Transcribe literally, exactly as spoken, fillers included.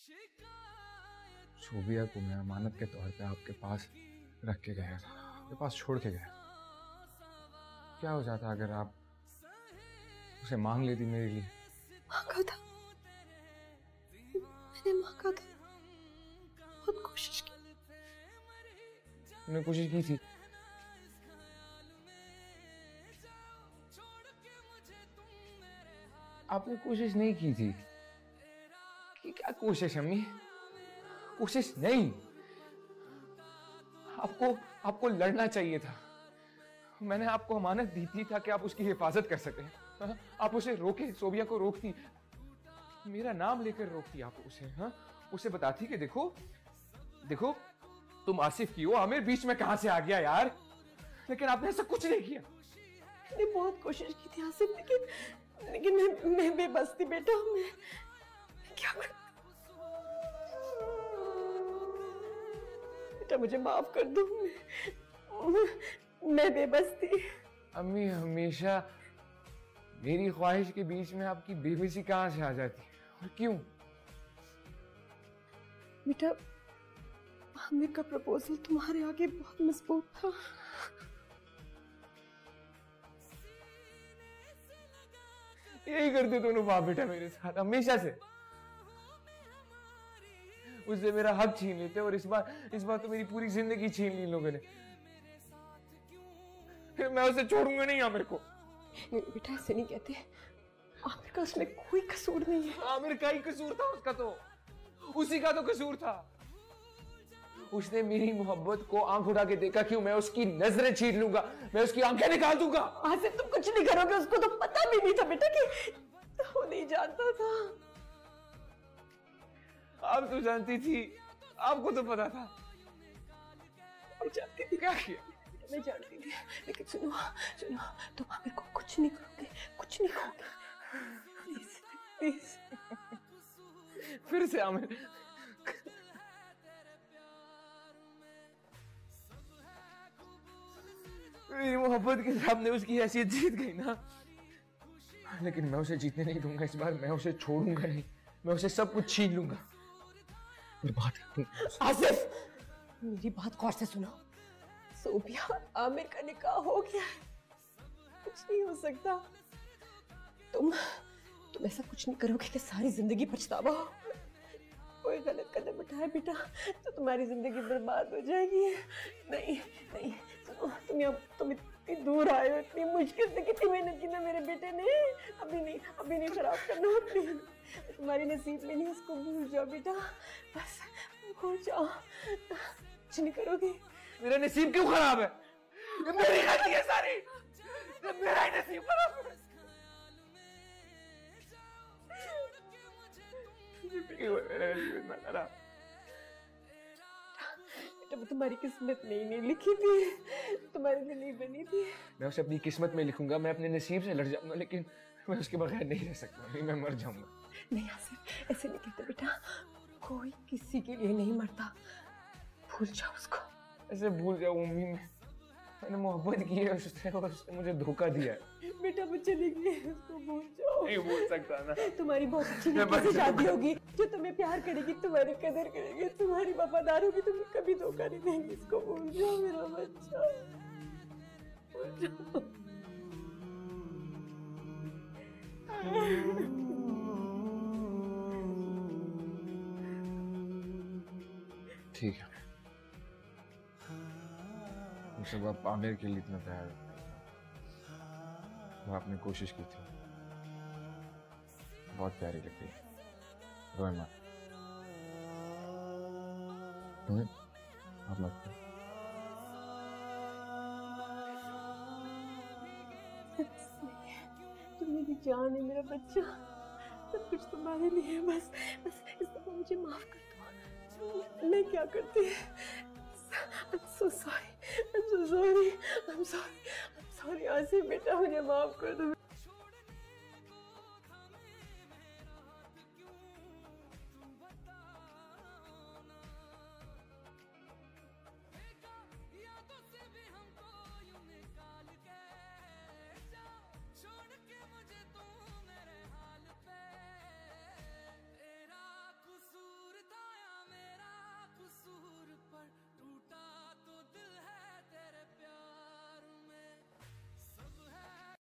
शोभिया को मैं अमानत के तौर पे आपके पास रख के गया था, आपके पास छोड़ के गया। क्या हो जाता अगर आप उसे मांग लेती मेरे लिए? मांगा था, मैंने मांगा था, बहुत कोशिश की। मैंने कोशिश की थी, आपने कोशिश नहीं की थी। कि क्या कोशिश अम्मी? कोशिश नहीं, आपको आपको लड़ना चाहिए था। मैंने आपको अमानत दी थी ताकि आप उसकी हिफाजत कर सकें। हाँ? आप उसे रोके, शोभिया को रोकती, मेरा नाम लेकर रोकती आप उसे। हाँ? उसे बताती कि देखो देखो तुम आसिफ की हो, आमिर बीच में कहां से आ गया यार। लेकिन आपने ऐसा कुछ नहीं किया। मैंने बहुत कोशिश की थी आसिफ, लेकिन लेकिन मैं मैं बेबस थी बेटा। मैं क्या कर... बेटा मुझे माफ कर दो, मैं, मैं बेबस थी। अम्मी हमेशा मेरी ख्वाहिश के बीच में आपकी बेबसी कहां से आ जाती है और क्यों? बेटा आमिर का प्रपोजल तुम्हारे आगे बहुत मजबूत था। यही करते दोनों बाप बेटा मेरे साथ हमेशा से। उससे मेरा हक छीन लेते और इस बार इस बार तो मेरी पूरी जिंदगी छीन ली लोगों ने। फिर मैं उसे छोड़ूंगा नहीं आमिर को। नहीं बेटा ऐसे नहीं कहते, आमिर का उसमें कोई कसूर नहीं है। आमिर का ही कसूर था उसका, तो उसी का तो कसूर था। उसने मेरी मोहब्बत को आंख उठा के देखा, क्यों मैं उसकी नजरें छीन लूंगा, मैं उसकी आंखें निकाल दूंगा। आसिफ तुम कुछ नहीं करोगे, उसको तो पता भी नहीं था बेटा कि वो नहीं जानता था। आप तो जानती थी, आपको तो पता था। मैं जानती थी, क्या किया? मैं जानती थी, लेकिन सुनो सुनो, तुम आमिर को कुछ नहीं करोगे, कुछ नहीं करोगे, प्लीज प्लीज। फिर से आमिर मेरी मोहब्बत के सामने उसकी हैसियत जीत गई ना। लेकिन मैं उसे जीतने नहीं दूंगा इस बार। मैं उसे छोड़ूंगा नहीं, मैं उसे सब कुछ छीन लूंगा। बात आसिफ मेरी बात गौर से सुनो। शोभिया आमिर का निकाह हो गया है, कुछ नहीं हो सकता। तुम तुम ऐसा कुछ नहीं करोगे कि सारी जिंदगी पछतावा हो। कोई गलत कदम उठाए बेटा तो तुम्हारी जिंदगी बर्बाद हो जाएगी। नहीं नहीं सुनो, तुम यहाँ तुम इतनी दूर आए हो, इतनी मुश्किल से कितनी मेहनत की ना मेरे बेटे ने। अभी नहीं अभी नहीं खराब करना अपनी, तुम्हारी नसीब में नहीं, उसको भूल जाओ बेटा, बस भूल जाओ, कुछ नहीं करोगे। मेरा नसीब क्यों खराब है? ये मेरी गलती है सारी, ये मेरा ही नसीब खराब है। बेटा तुम्हारी किस्मत में नहीं लिखी थी, तुम्हारे लिए नहीं बनी थी। मैं उसे अपनी किस्मत में लिखूंगा, मैं अपने नसीब से लड़ जाऊंगा, लेकिन मैं उसके बगैर नहीं रह सकता। नहीं, मैं मर जाऊंगा। नहीं आसिफ ऐसे नहीं कहते बेटा, कोई किसी के लिए नहीं मरता, भूल जाओ उसको। ऐसे भूल जाओ मम्मी, मैं मैंने मोहब्बत की है उससे और उसने मुझे धोखा दिया है। बेटा वो चली गई, उसको भूल जाओ। नहीं भूल सकता ना। तुम्हारी बहुत अच्छी लड़की से शादी होगी जो तुम्हें प्यार करेगी, तुम्हारी कदर करेगी, तुम्हारी वफादार होगी, तुम्हें कभी धोखा नहीं देंगी। इसको भूल जाओ मेरा बच्चा, भूल जाओ। ठीक है, सब आप आमिर के लिए इतना तैयार वो आपने कोशिश की थी, बहुत प्यारी लगती है। रोए मत, आप मत। तुम मेरी जान है मेरा बच्चा, सब कुछ तुम्हारे लिए है। बस बस इस दफा मुझे माफ कर दो। मैं क्या करती? I'm so sorry, I'm so sorry, I'm sorry, I'm sorry Asif बेटा, मुझे माफ कर दो।